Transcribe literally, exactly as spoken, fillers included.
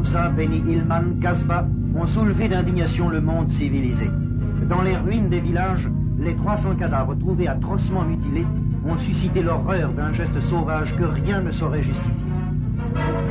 Hamza, Beni Ilman, Kasbah ont soulevé d'indignation le monde civilisé. Dans les ruines des villages, les trois cents cadavres trouvés atrocement mutilés ont suscité l'horreur d'un geste sauvage que rien ne saurait justifier.